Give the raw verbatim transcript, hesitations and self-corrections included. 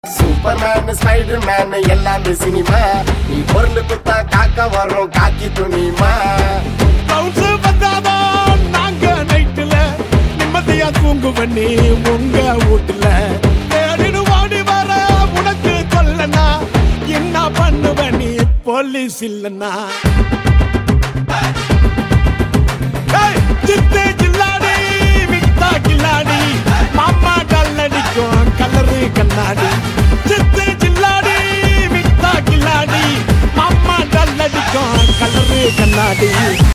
Superman Spiderman எல்லாமே cinema நீ பொருள் குத்தா காக்க வரும் காக்கி துணிமா கவுன்ஸ் வந்தாதான் நாங்க நைட்டுல நிம்மதியா தூங்கு பண்ணி உங்க வீட்டுல தேடினு ஓடி வர உனக்கு சொல்லனா என்ன பண்ணுவ நீ போலீஸ் இல்லனா சித்தே கில்லாடி வித்தா கில்லாடி மாமா கல்லடிக்கும் கலரு கண்ணாடி சித்தே கில்லாடி வித்தா கில்லாடி மாமா கல்லடிக்கும் கலரு கண்ணாடி